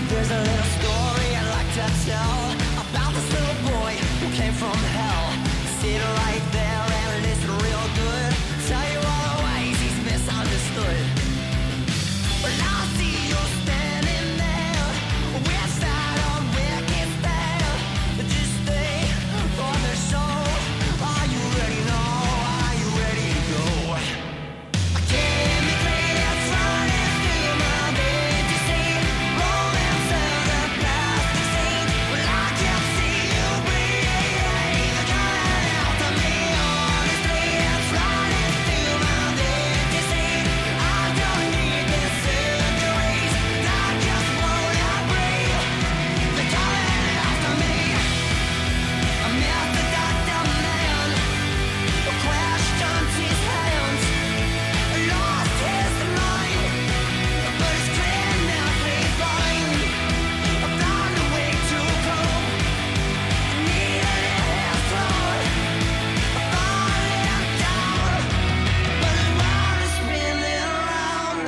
There's a little story I'd like to tell about this little boy who came from hell. Sit right there and listen real good. Tell you all the ways he's misunderstood. But now I see you standing there with that unwicked stare. Just stay for the show. Are you ready now? Are you ready to go? I came to play that's running through my bed to see romance of the plastic scene. Well, I can't see you breathe. Coming out to me honestly. That's running through my bed to see. I don't need the surgeries. I just wanna breathe. They're coming after me. I met the doctor man who questioned his hands, lost his mind, but he's clinically blind. I found a way to cope, needed his throat. I found him down, but his world is spinning around.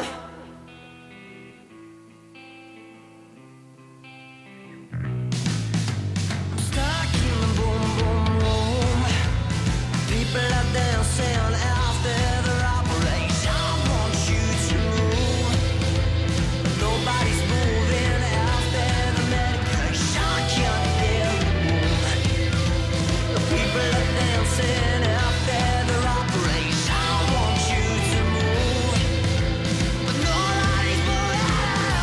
I'm stuck in the boom boom room. People are dancing after their operation. I want you to move. Nobody's moving after the medication. I can't feel the move. People are dancing after their operation. I want you to move. But nobody's moving at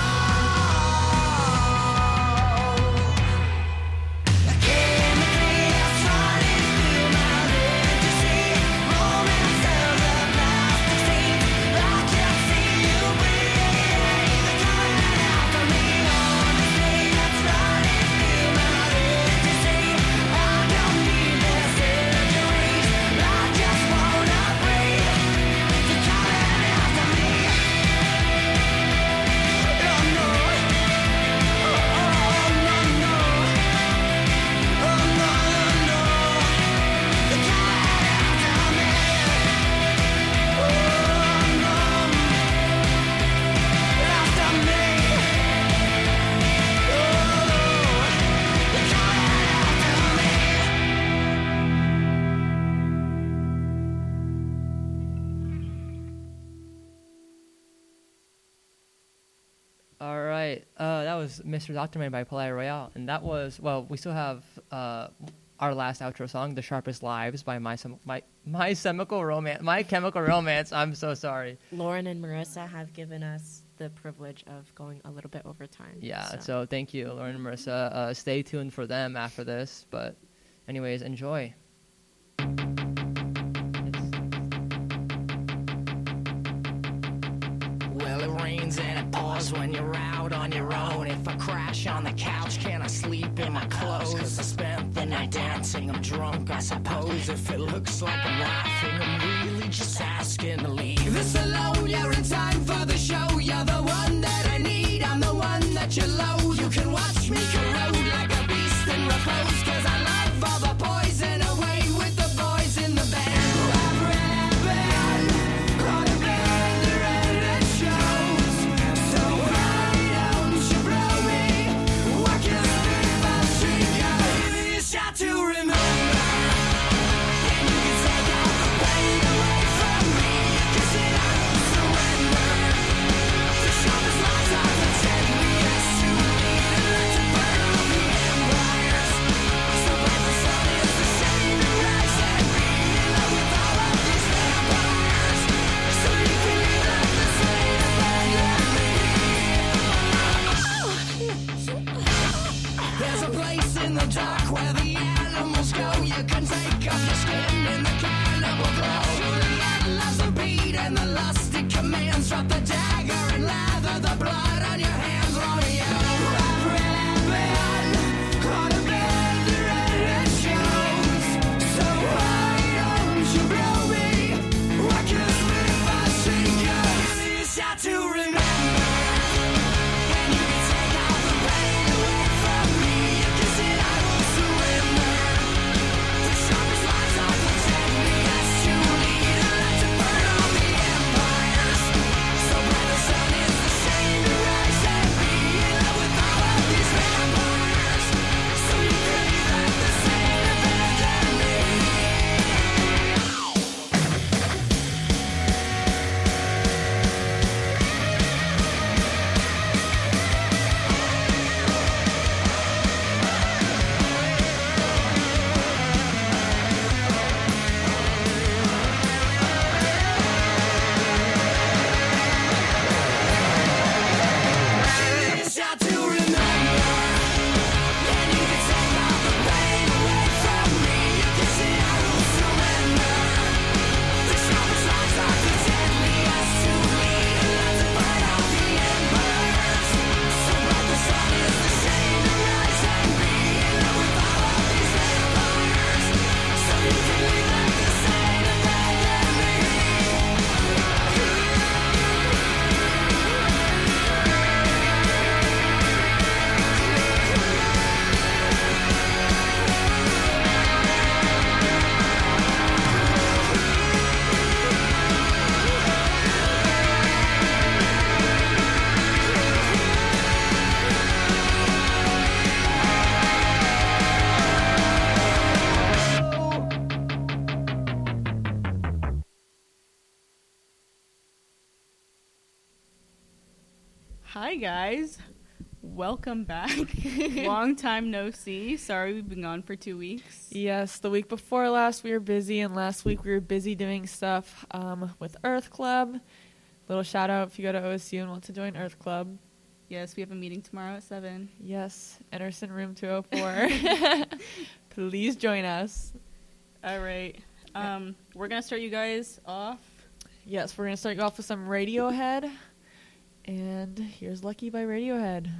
all. I came to play that's running through my head to see romance of the plastic scene. I can't see you breathe. They're coming after me honestly. That's running through my head to see. I don't need the surgeries. I just wanna breathe. They're coming after me. Oh no. Oh no no. Oh no no. They're coming after me. Oh no. After me. Oh, they're coming after me. All right. That was Mr. Doctor Man by Palais Royale. And that was, well, we still have our last outro song, The Sharpest Lives by My Chemical Romance. I'm so sorry. Lauren and Marissa have given us the privilege of going a little bit over time. Yeah, so thank you, Lauren and Marissa. Stay tuned for them after this. But anyways, enjoy. Well, it rains and it pours when you're out on your own. If I crash on the couch, can I sleep in my clothes? 'Cause I spent the night dancing, I'm drunk, I suppose. If it looks like I'm laughing, I'm really just asking to leave. This alone, you're in time for the show. You're the one that I need, I'm the one that you loathe. You can watch me corrode like a beast in repose. 'Cause I love all the poison away with the boys in the band. I've rebel on a band that shows. So why don't you blow me? What can I do if I trigger? You shot to remember. And you can take all the pain away from me. 'Cause it ain't surrender. Hi guys, welcome back. Long time no see. Sorry we've been gone for 2 weeks. Yes, the week before last we were busy, and last week we were busy doing stuff with Earth Club. Little shout out if you go to OSU and want to join Earth Club. Yes, we have a meeting tomorrow at 7. Yes, Anderson Room 204. Please join us. All right. We're going to start you guys off. Yes, we're going to start you off with some Radiohead. And here's Lucky by Radiohead.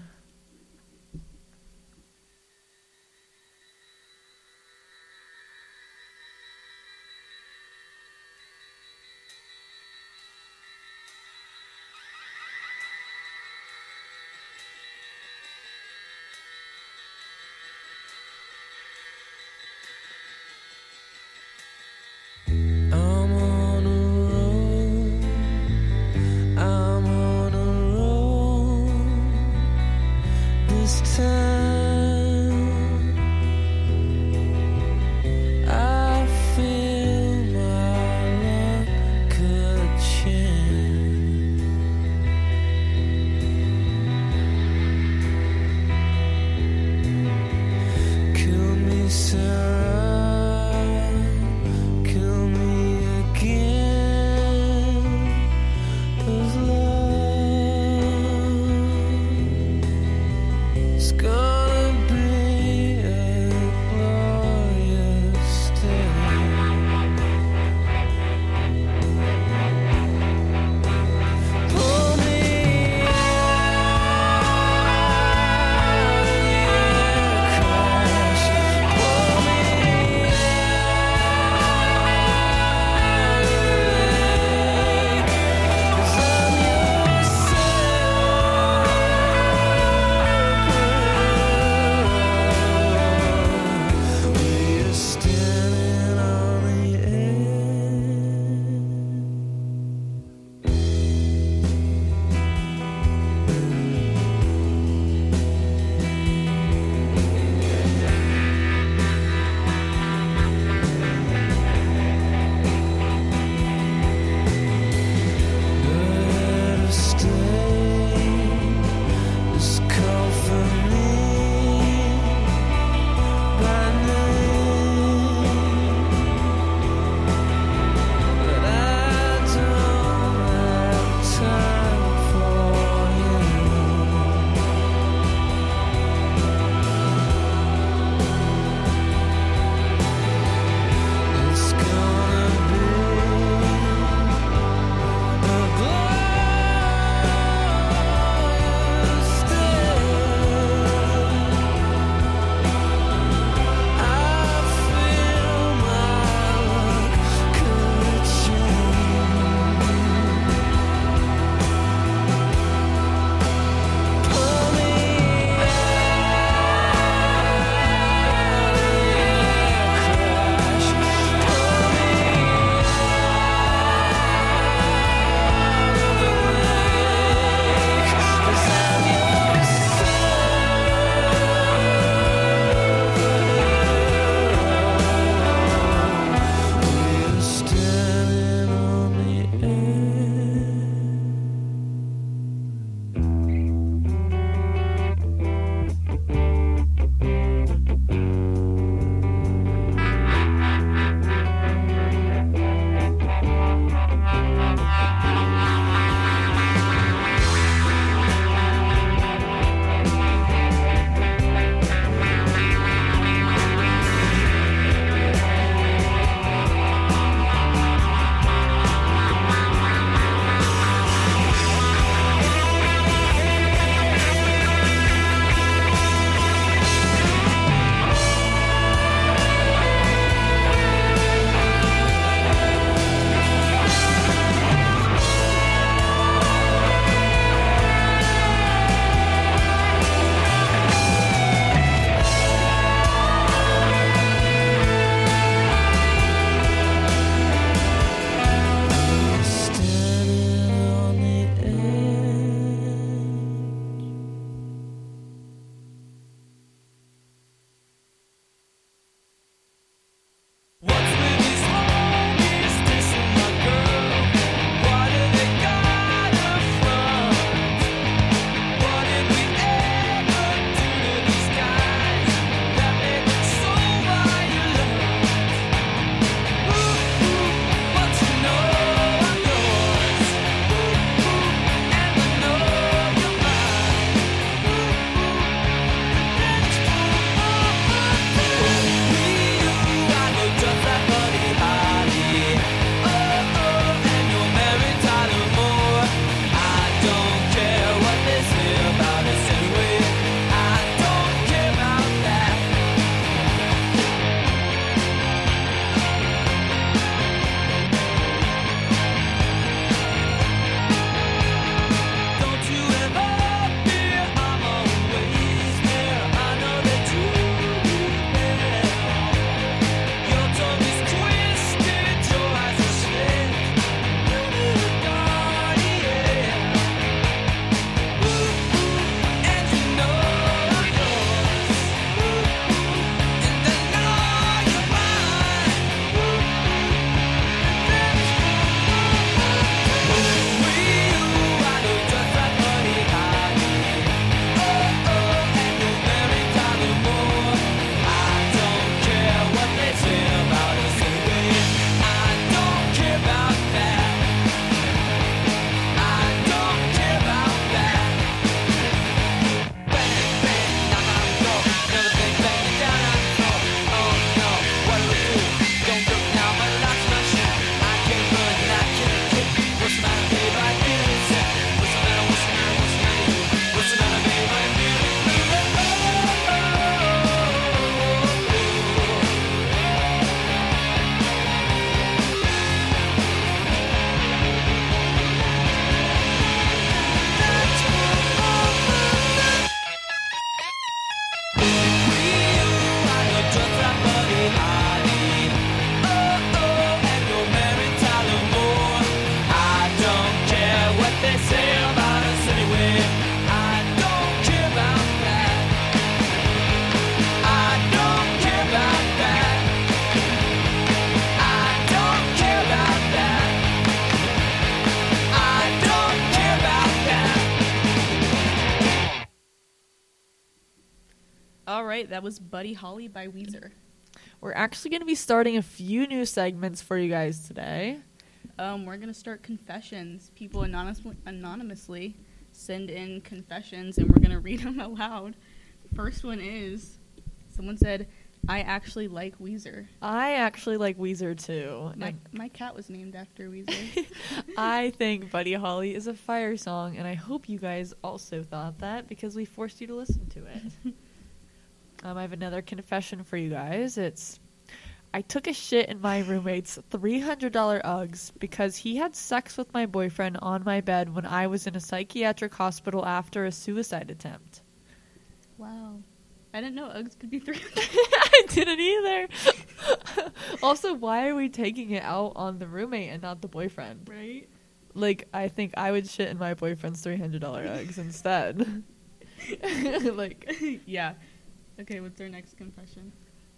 All right, that was Buddy Holly by Weezer. We're actually going to be starting a few new segments for you guys today. We're going to start confessions. People anonymously send in confessions, and we're going to read them aloud. First one is, someone said, I actually like Weezer. I actually like Weezer too. My cat was named after Weezer. I think Buddy Holly is a fire song, and I hope you guys also thought that because we forced you to listen to it. I have another confession for you guys. I took a shit in my roommate's $300 Uggs because he had sex with my boyfriend on my bed when I was in a psychiatric hospital after a suicide attempt. Wow. I didn't know Uggs could be 300. I didn't either. Also, why are we taking it out on the roommate and not the boyfriend? Right? Like, I think I would shit in my boyfriend's $300 Uggs instead. Like, yeah. Okay, what's our next confession?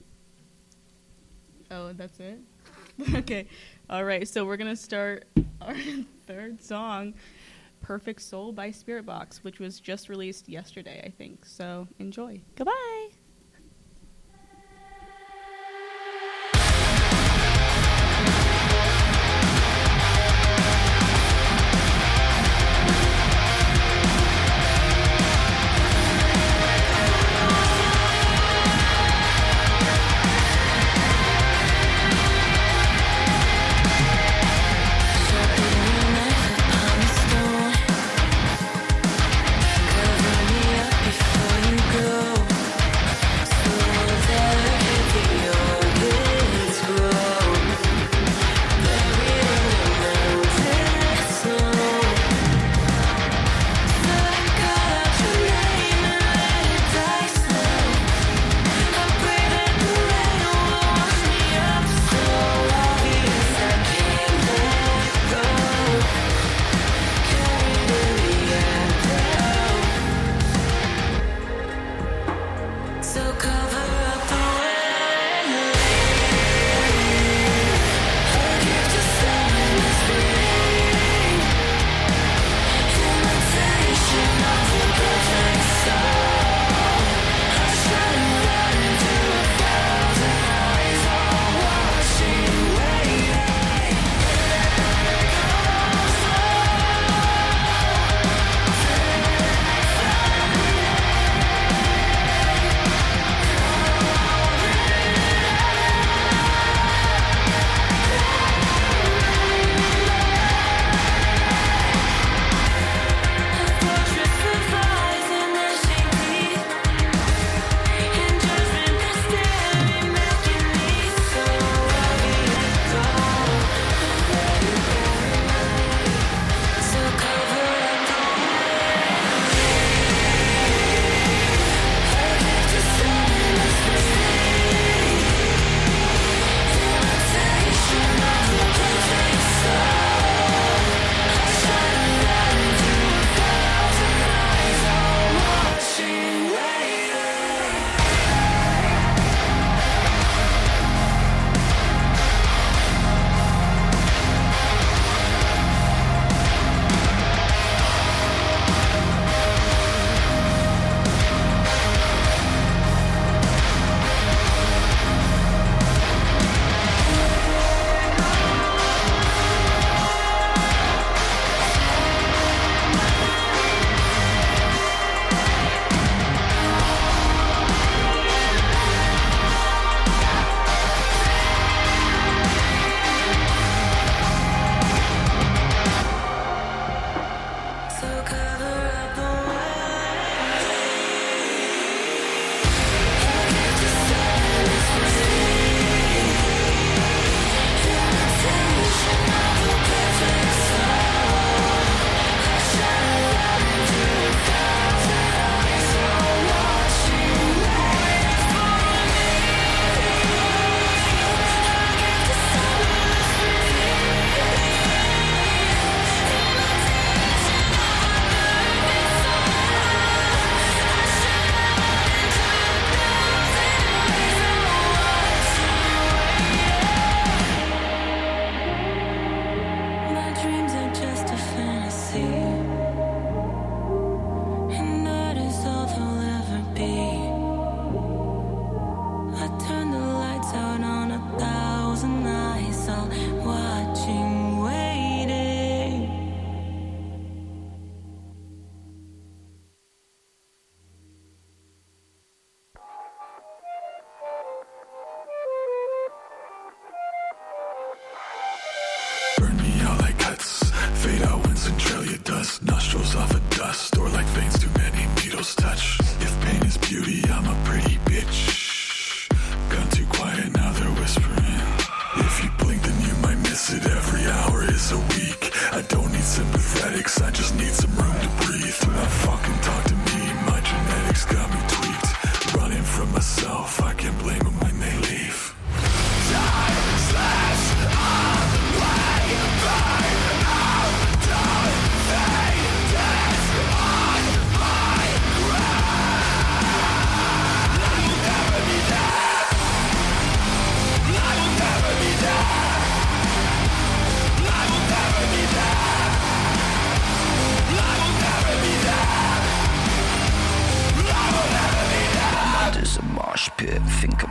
Oh, that's it? Okay. All right, so we're going to start our third song, Perfect Soul by Spirit Box, which was just released yesterday, I think. So enjoy. goodbye. Before you go,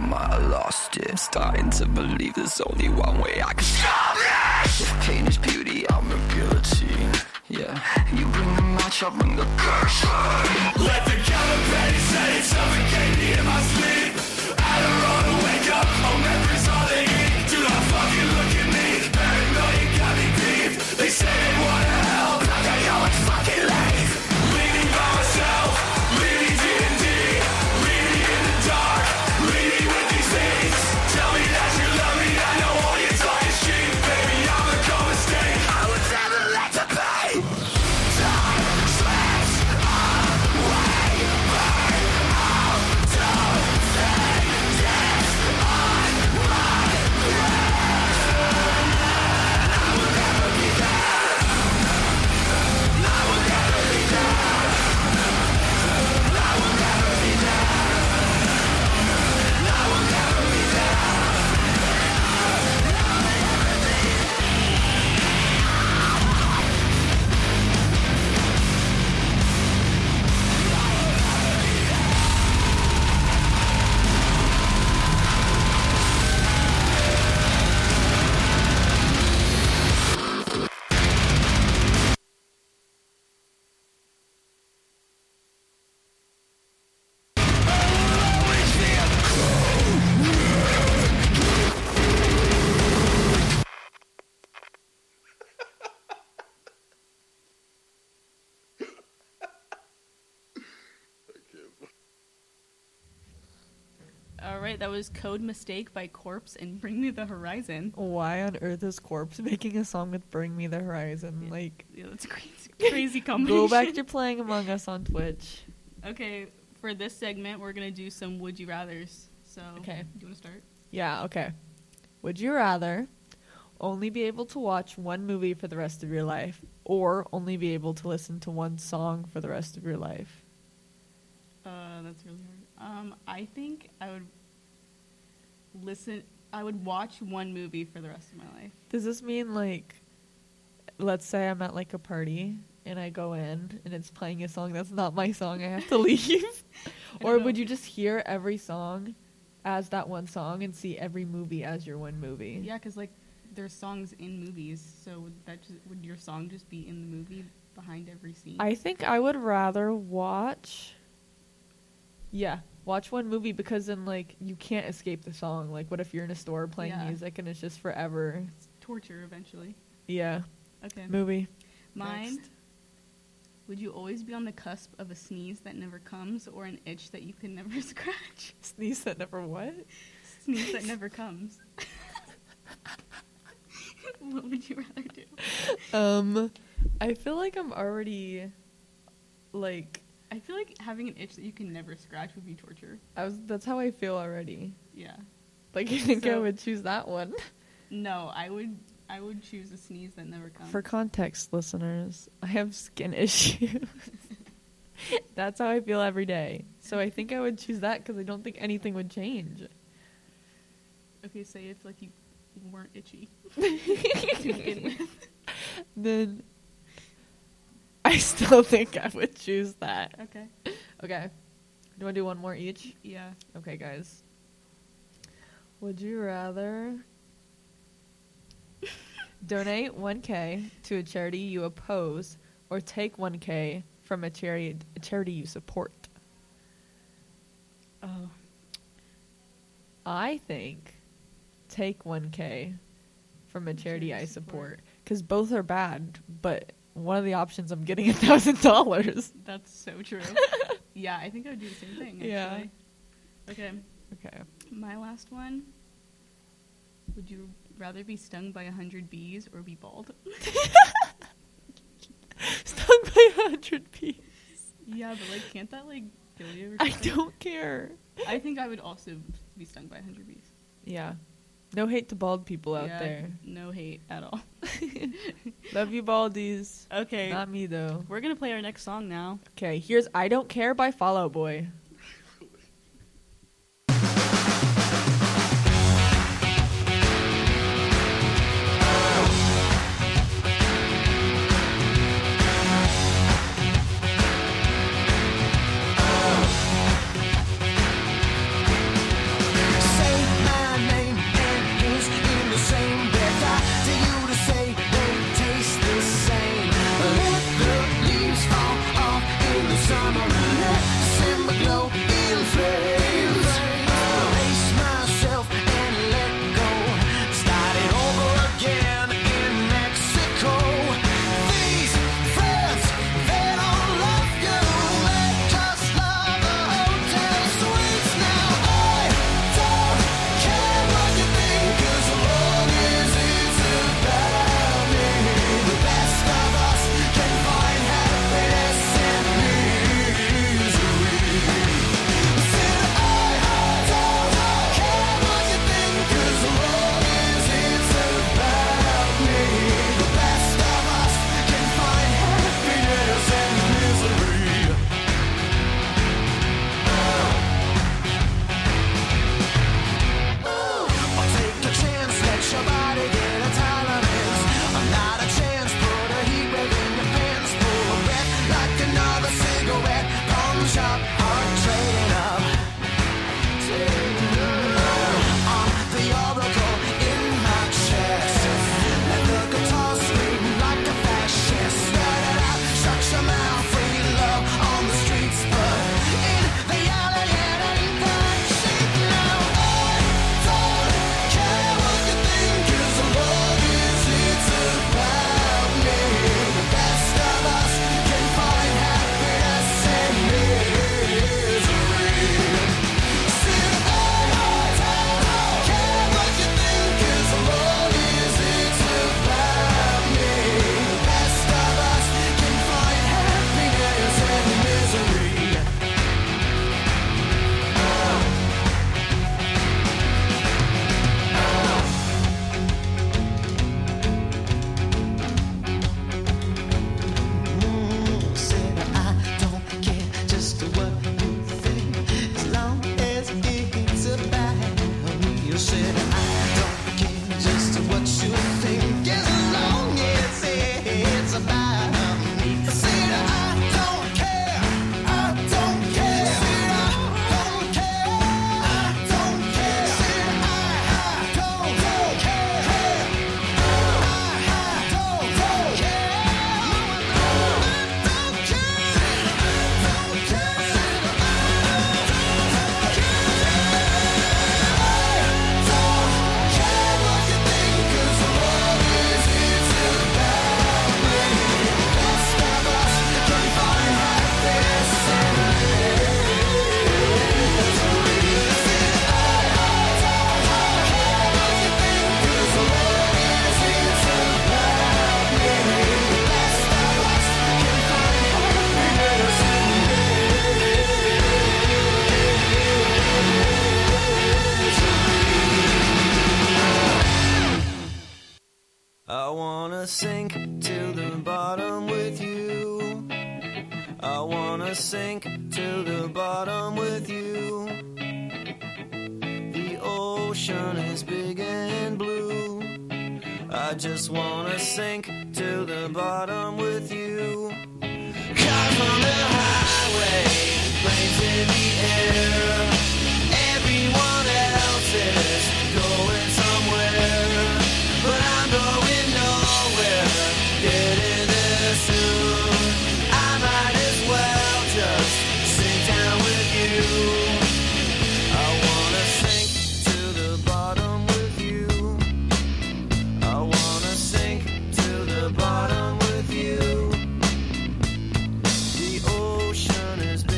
might have lost it. I'm starting to believe there's only one way I can stop this. If pain is beauty, I'm a guillotine. Yeah, you bring the match, I'll bring the curse. Let the counterpane say suffocate me in my sleep. Adderall to wake up, all memories all they eat. Do not fucking look at me, paranoia got me peeved. They say they wanna help, like I always fucking leave. Leaving by myself, leaving D&D, leaving in the dark, leaving with these things. Tell me that you love me, I know all your talk is cheap. Baby, I'm a cold mistake, I was never let to pay. Time slips away, burn out to fade this on my breath. I will never be there. I will never be there. I will never be there. I will never be there. All right, that was Code Mistake by Corpse and Bring Me the Horizon. Why on earth is Corpse making a song with Bring Me the Horizon? Yeah. Like, Yeah, that's a crazy combination. go back to playing Among Us on Twitch. Okay, for this segment, we're going to do some Would You Rathers. So, Okay. do you want to start? Yeah, okay. Would you rather only be able to watch one movie for the rest of your life or only be able to listen to one song for the rest of your life? That's really hard. I think I would watch one movie for the rest of my life. Does this mean, like, let's say I'm at, like, a party and I go in and it's playing a song that's not my song, I have to leave? Or don't would know. you just hear every song as that one song and see every movie as your one movie? Yeah, because, like, there's songs in movies, so would your song just be in the movie behind every scene? I think I would rather watch one movie, because then, like, you can't escape the song. Like, what if you're in a store playing Yeah. music and it's just forever? It's torture eventually. Yeah. Okay. Movie. Mine. Next. Would you always be on the cusp of a sneeze that never comes or an itch that you can never scratch? Sneeze that never what? Sneeze that never comes. What would you rather do? I feel like I'm already, like, I feel like having an itch that you can never scratch would be torture. that's how I feel already. Yeah. Like, I think I So- would choose that one. No, I would choose a sneeze that never comes. For context, listeners, I have skin issues. That's how I feel every day. So I think I would choose that because I don't think anything would change. Okay, say if like you weren't itchy to begin with. Then I still think I would choose that. Okay. Okay. Do you want to do one more each? Yeah. Okay, guys. Would you rather donate 1K to a charity you oppose or take 1K from a charity you support? Oh. I think take 1K from a charity I support, because both are bad, but one of the options I'm getting $1,000. That's so true. Yeah, I think I would do the same thing, actually. Yeah. Okay. Okay. My last one. Would you rather be stung by 100 bees or be bald? Stung by 100 bees. Yeah, but like, can't that like kill you? Or I something? don't care. I think I would also be stung by 100 bees. Yeah. No hate to bald people out Yeah, there. No hate at all. Love you, baldies. Okay. Not me, though. We're gonna play our next song now. Okay, here's I Don't Care by Fall Out Boy. Say glow in flames. Brace myself and let go. Starting over again in Mexico. These friends, they don't love you. They just love the hotel suites. Now I don't care what you think, as long as it's about me. The best of us can find happiness in misery. Said I don't care what you think, as long as it's about me. The best of us can find happiness in misery. I'll take a chance, let your body get a tolerance. I'm not a chance, put a heat wave in your pants. Pull a breath like another cigarette. Pawn shop, heart trading up. On the oracle in my chest. Let the guitar scream like a fascist. Let it out, shut your mouth, free love on the streets. But in the alley, it ain't that chic. Now I don't care what you think, as long as it's about me. The best of us can find happiness in misery. Said I don't care what you think, as long as it's about me. The best of us can find happiness in misery. Said I don't care just what you think, as long as it's about me. You said I don't care just what you think, as long as it's about me. I said I don't care, I don't care. Said I don't care, I don't care. Said I don't care, I don't care. I wanna sink to the bottom with you. I wanna sink to the bottom with you. The ocean is big and blue. I just wanna sink to the bottom with you. Cars on the highway, planes in the air. Everyone else is going somewhere, but I'm going nowhere. Getting there soon. I might as well just sit down with you. I wanna sink to the bottom with you. I wanna sink to the bottom with you. The ocean is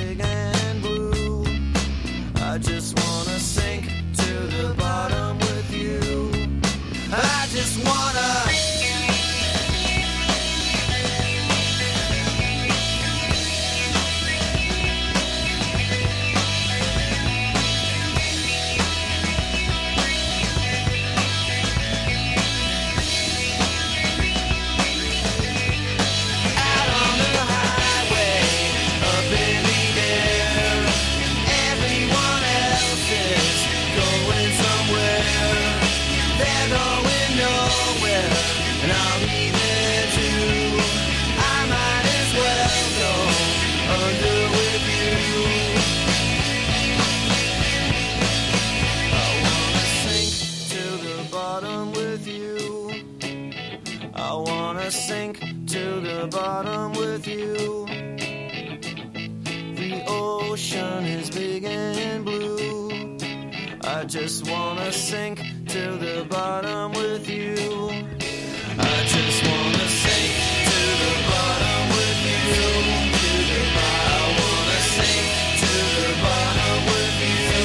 I just wanna sink to the bottom with you. I just wanna sink to the bottom with you. I wanna sink to the bottom with you.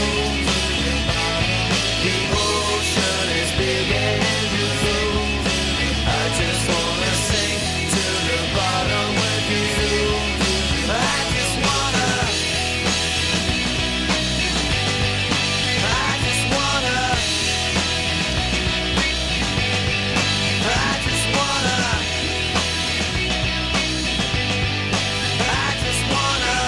The ocean is big and blue. I just wanna sink to the bottom with you. I just wanna. I just wanna. I just wanna. I just wanna.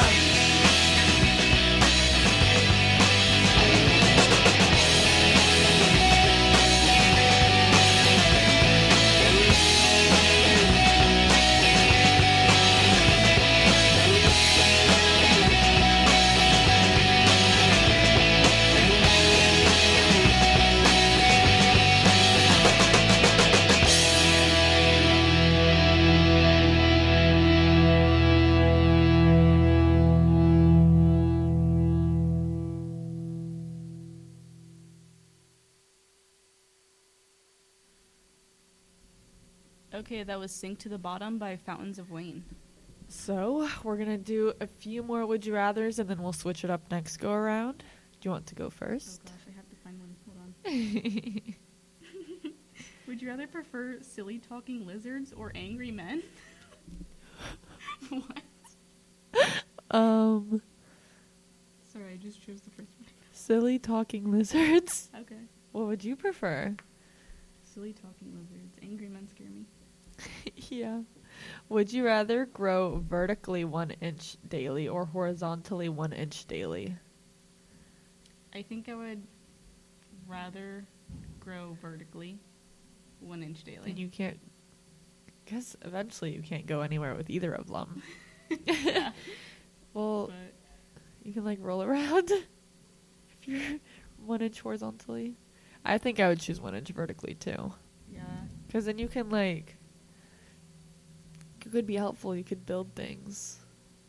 Okay, that was Sink to the Bottom by Fountains of Wayne. So we're gonna do a few more would you rather's, and then we'll switch it up next go around. Do you want to go first? Oh gosh, I have to find one. Hold on. Would you rather prefer silly talking lizards or angry men? What? Sorry, I just chose the first one. Silly talking lizards. Okay. What would you prefer? Silly talking lizards. Angry men scare me. Yeah. Would you rather grow vertically 1 inch daily or horizontally 1 inch daily? I think I would rather grow vertically 1 inch daily. And you can't, because eventually you can't go anywhere with either of them. Yeah. Well, But you can like roll around if you're 1 inch horizontally. I think I would choose 1 inch vertically too. yeah. Because then you can like, it could be helpful. You could build things.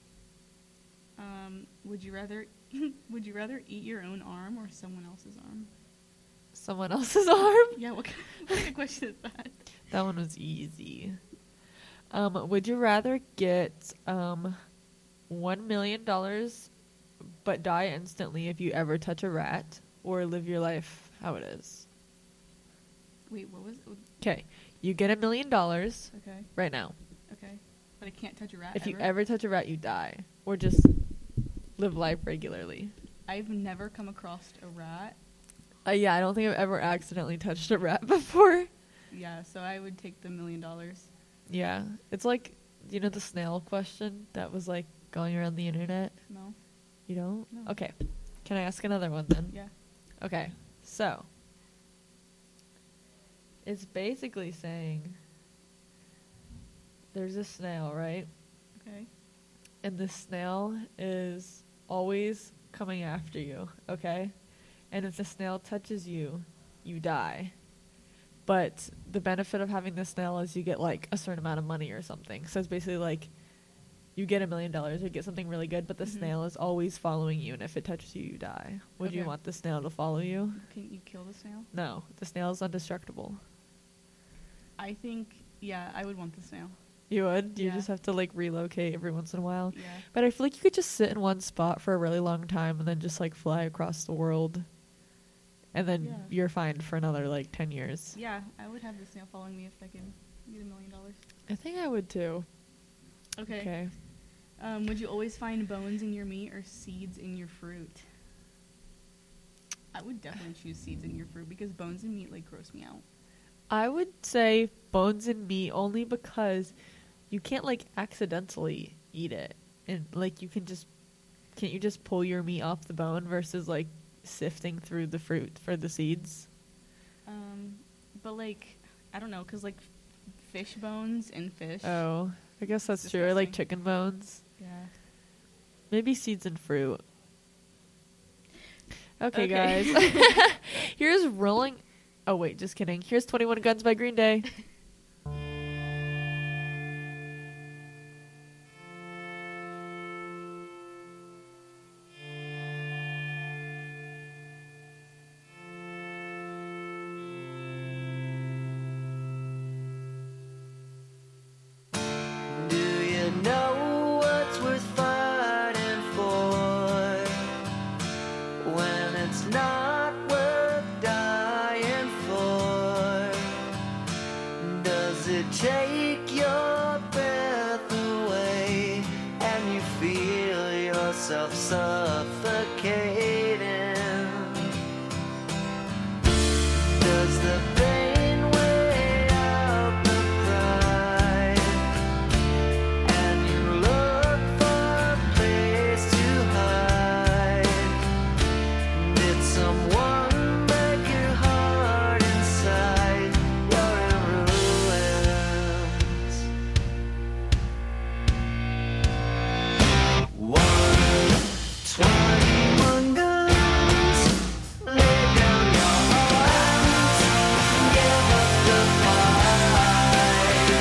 Would you rather eat your own arm or someone else's arm? Someone else's arm? Yeah, what kind of question is that? That one was easy. Would you rather get $1 million but die instantly if you ever touch a rat, or live your life how it is? Wait, what was it? Okay, you get $1 million Okay, right now. okay. But I can't touch a rat If you ever? ever touch a rat, you die, or just live life regularly. I've never come across a rat. Yeah, I don't think I've ever accidentally touched a rat before. Yeah, so I would take the $1 million. Yeah, it's like, you know, the snail question that was like going around the internet. No? You don't? No. Okay. Can I ask another one then? Yeah. Okay. So, it's basically saying there's a snail, right? Okay. And this snail is always coming after you, okay? And if the snail touches you, you die. But the benefit of having the snail is you get like a certain amount of money or something. So it's basically like you get $1 million or get something really good, but the Mhm. snail is always following you, and if it touches you, you die. Would you Okay. want the snail to follow you? Can you kill the snail? No, the snail is indestructible. I think, yeah, I would want the snail. You would? You Yeah. just have to like relocate every once in a while. Yeah. But I feel like you could just sit in one spot for a really long time and then just like fly across the world. And then Yeah. you're fine for another like 10 years. Yeah, I would have the snail following me if I could get $1 million. I think I would too. Okay. Would you always find bones in your meat or seeds in your fruit? I would definitely choose seeds in your fruit because bones in meat like gross me out. I would say bones and meat only because you can't like accidentally eat it. And like can't you just pull your meat off the bone versus like sifting through the fruit for the seeds? But like, I don't know, cause like fish bones and fish. Oh, I guess that's true. Or like Disgusting. chicken bones. Yeah. Maybe seeds and fruit. Okay, Okay. guys. Here's Rolling... Oh, wait, just kidding. Here's 21 Guns by Green Day. suffocating. Does the pain weigh out the pride? And you look for a place to hide. Did someone break your heart inside? You're in ruins. 121 guns. Lay down your arms. Give up the fight.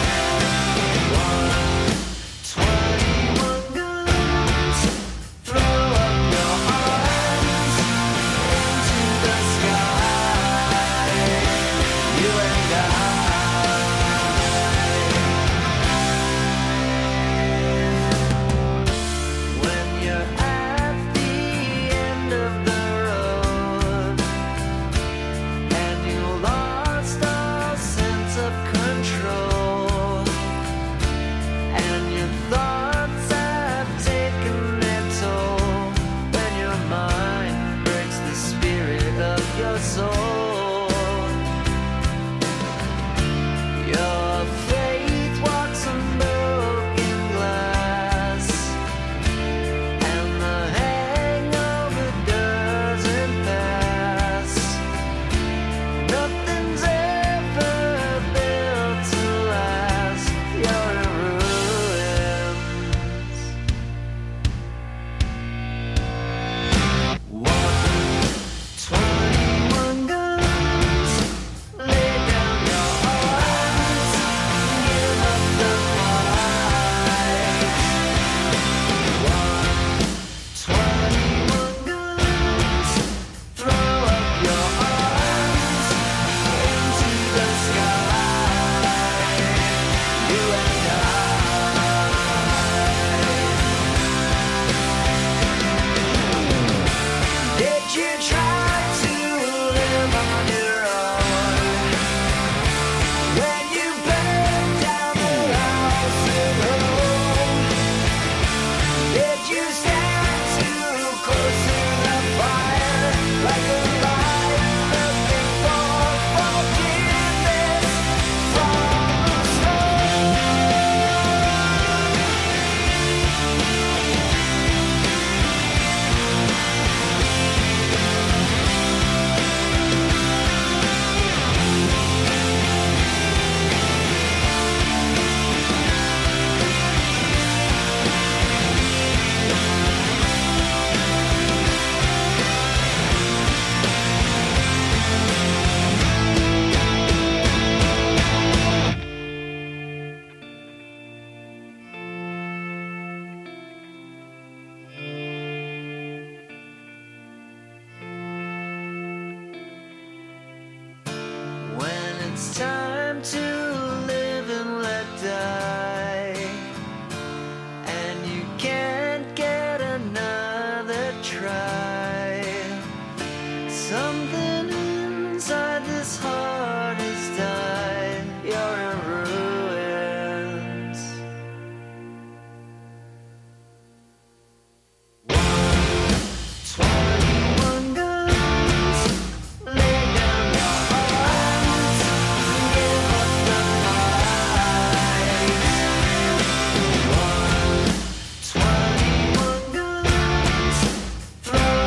121 guns. Throw up your arms into the sky. You and I. When you're at the end of the road and you lost all sense of control, and your thoughts have taken their toll, when your mind breaks the spirit of your soul, your faith walks on broken glass, and the hangover doesn't pass. Nothing's ever built to last. You're in ruins. 121 guns. Lay down your arms. Give up the fight. 121 guns. Throw up your arms into the sky. You and I. Did you try to live on your own when you burned down the house at home? Did you stand too close to the fire like a lion looking for forgiveness from the storm? When it's time to live and let die, and you can't get another try, something inside this heart has died. You're in ruins. 121 guns. Lay down your arms. Give up the fight. 121 guns. Throw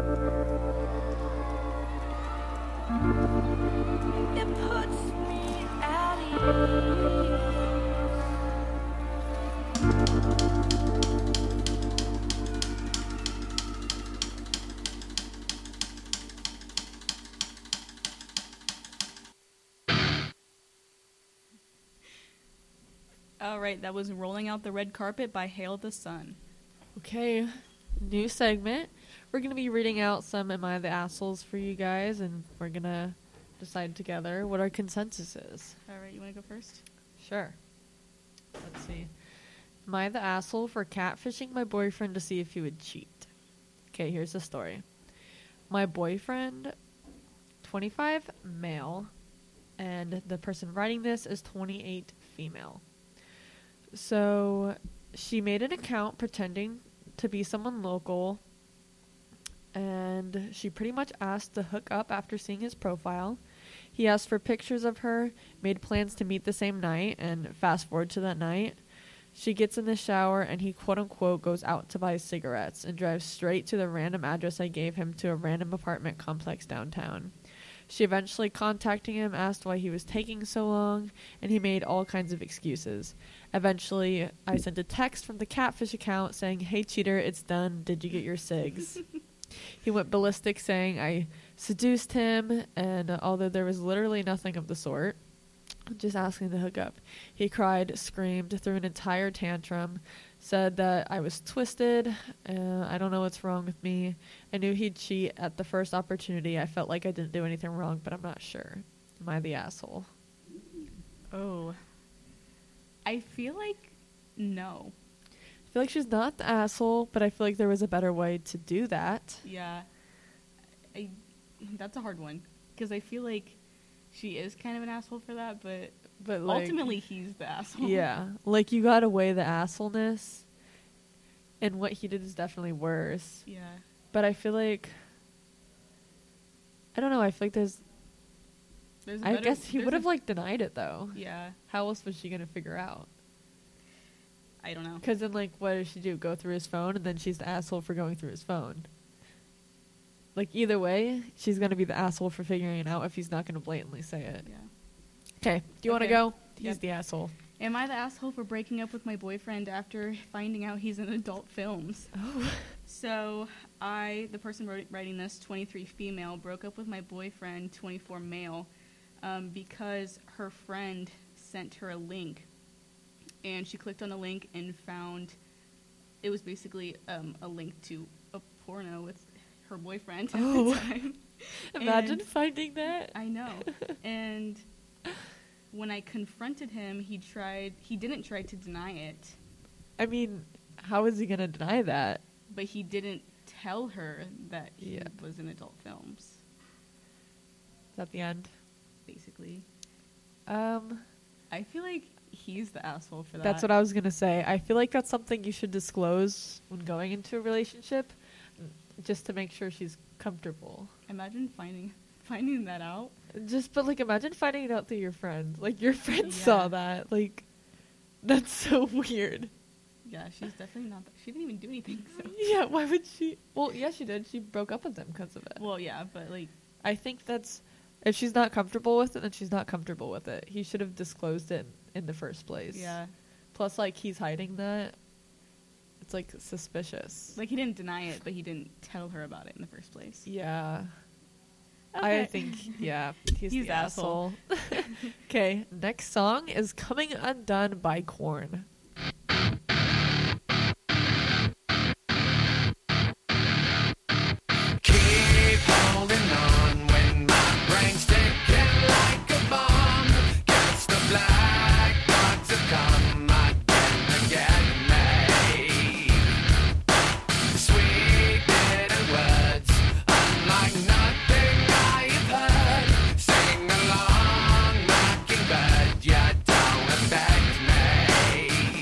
It puts me at ease. All right, that was Rolling Out the Red Carpet by Hail the Sun. Okay, new segment. We're going to be reading out some Am I the Assholes for you guys, and we're going to decide together what our consensus is. All right, you want to go first? Sure. Let's see. Am I the asshole for catfishing my boyfriend to see if he would cheat? Okay, here's the story. My boyfriend, 25, male, and the person writing this is 28, female. So she made an account pretending to be someone local, and she pretty much asked to hook up after seeing his profile. He asked for pictures of her, made plans to meet the same night, and fast forward to that night. She gets in the shower, and he quote-unquote goes out to buy cigarettes and drives straight to the random address I gave him to a random apartment complex downtown. She eventually contacting him, asked why he was taking so long, and he made all kinds of excuses. Eventually, I sent a text from the catfish account saying, "Hey cheater, it's done. Did you get your cigs?" He went ballistic saying I seduced him, and although there was literally nothing of the sort, just asking to hook up. He cried, screamed, threw an entire tantrum, said that I was twisted, I don't know what's wrong with me. I knew he'd cheat at the first opportunity. I felt like I didn't do anything wrong, but I'm not sure. Am I the asshole? Oh. I feel like no. I feel like she's not the asshole, but I feel like there was a better way to do that. Yeah. That's a hard one. Because I feel like she is kind of an asshole for that, but like, ultimately he's the asshole. Yeah. Like, you gotta weigh the assholeness, and what he did is definitely worse. Yeah. But I feel like, I don't know, I feel like there's I guess he would have, like, denied it, though. Yeah. How else was she gonna figure out? I don't know. Because then, like, what does she do? Go through his phone, and then she's the asshole for going through his phone. Like, either way, she's gonna be the asshole for figuring it out if he's not gonna blatantly say it. Yeah. Okay, do you want to Okay. go? He's Yep. the asshole. Am I the asshole for breaking up with my boyfriend after finding out he's in adult films? Oh. So, the person writing this, 23 female, broke up with my boyfriend, 24 male, because her friend sent her a link. And she clicked on the link and found it was basically a link to a porno with her boyfriend at the time. Imagine And finding that. I know. And when I confronted him, he didn't try to deny it, I mean, how is he gonna deny that? but he didn't tell her that he Yeah. was in adult films, Is that the end? basically. Um, I feel like he's the asshole for that. that's what I was gonna say. I feel like that's something you should disclose when going into a relationship, just to make sure she's comfortable. Imagine finding that out. But like, imagine finding it out through your friend. Like, your friend Yeah. saw that. Like, that's so weird. Yeah, she's definitely not. She didn't even do anything. So. Yeah, why would she? Well, yeah, she did. She broke up with him because of it. Well, yeah, but like, I think that's, if she's not comfortable with it, then she's not comfortable with it. He should have disclosed it in the first place. yeah, Plus, like, he's hiding that. It's, like, suspicious. like he didn't deny it, but he didn't tell her about it in the first place. Yeah. Okay. I think, yeah, he's He's the the asshole. asshole. Okay, next song is Coming Undone by Korn. Keep holding on when my brain's ticking like a bomb. Guess the black bugs have come again to get me. Sweet bitter words, unlike nothing I've heard. Sing along, mockingbird, you don't affect me.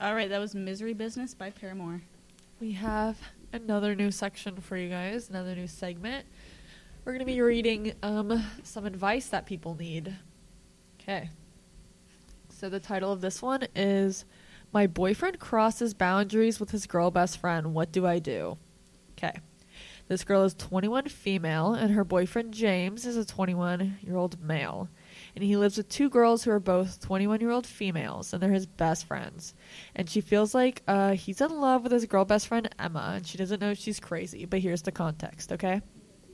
All right, that was Misery Business by Paramore. We have another new section for you guys, another new segment. We're going to be reading some advice that people need. Okay. So the title of this one is My Boyfriend Crosses Boundaries with His Girl Best Friend. What do I do? Okay. This girl is 21 female, and her boyfriend James is a 21-year-old male. And he lives with two girls who are both 21-year-old females, and they're his best friends. And she feels like he's in love with his girl best friend Emma, and she doesn't know she's crazy. But here's the context, okay?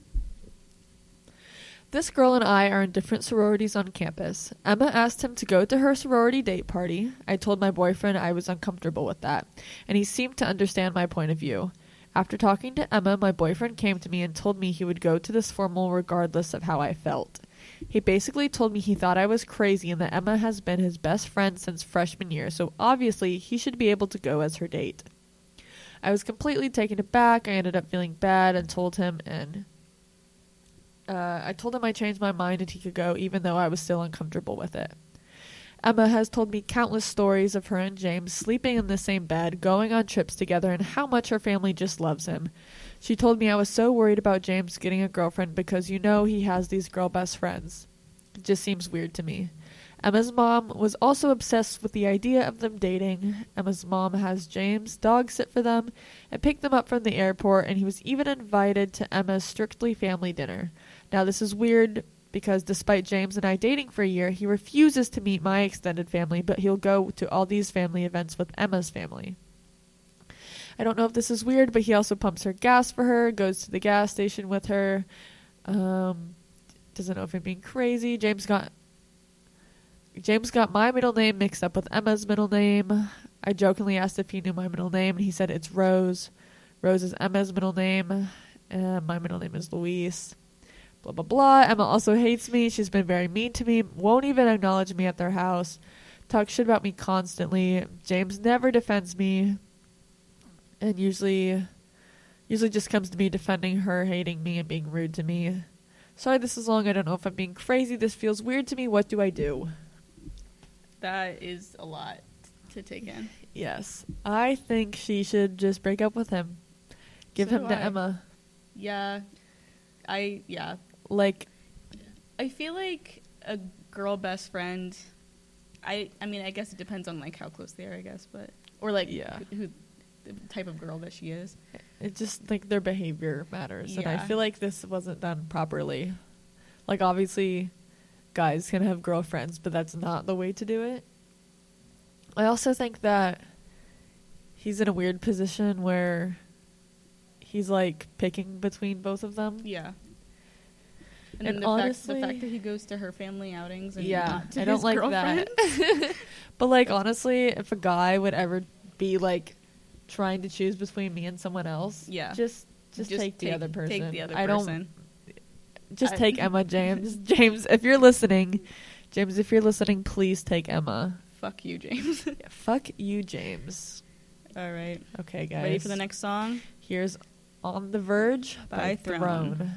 This girl and I are in different sororities on campus. Emma asked him to go to her sorority date party. I told my boyfriend I was uncomfortable with that, and he seemed to understand my point of view. After talking to Emma, my boyfriend came to me and told me he would go to this formal regardless of how I felt. He basically told me he thought I was crazy and that Emma has been his best friend since freshman year, so obviously he should be able to go as her date. I was completely taken aback. I ended up feeling bad and told him, I changed my mind and he could go even though I was still uncomfortable with it. Emma has told me countless stories of her and James sleeping in the same bed, going on trips together, and how much her family just loves him. She told me I was so worried about James getting a girlfriend because he has these girl best friends. It just seems weird to me. Emma's mom was also obsessed with the idea of them dating. Emma's mom has James dog sit for them and pick them up from the airport, and he was even invited to Emma's strictly family dinner. Now this is weird because despite James and I dating for a year, he refuses to meet my extended family, but he'll go to all these family events with Emma's family. I don't know if this is weird, but he also pumps her gas for her, goes to the gas station with her. Doesn't know if I'm being crazy. James got my middle name mixed up with Emma's middle name. I jokingly asked if he knew my middle name, and he said it's Rose. Rose is Emma's middle name, and my middle name is Luis. Blah, blah, blah. Emma also hates me. She's been very mean to me. Won't even acknowledge me at their house. Talks shit about me constantly. James never defends me. And usually just comes to me defending her, hating me, and being rude to me. Sorry this is long. I don't know if I'm being crazy. This feels weird to me. What do I do? That is a lot to take in. Yes. I think she should just break up with him. Give him to Emma. Yeah. Like, I feel like a girl best friend, I mean, I guess it depends on, like, how close they are, I guess, but, or, like, who the type of girl that she is. It just, like, their behavior matters, and I Yeah. feel like this wasn't done properly. Like, obviously, guys can have girlfriends, but that's not the way to do it. I also think that he's in a weird position where he's, like, picking between both of them. Yeah. And then the honestly, fact that he goes to her family outings and yeah, not to I don't his like girlfriend. that. But, like, honestly, if a guy would ever be, like, trying to choose between me and someone else, Yeah. just take the other person. Take the other I person. Just take Emma, James. James, if you're listening, please take Emma. Fuck you, James. Yeah, fuck you, James. All right. Okay, guys. Ready for the next song? Here's On the Verge by Throne.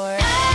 more.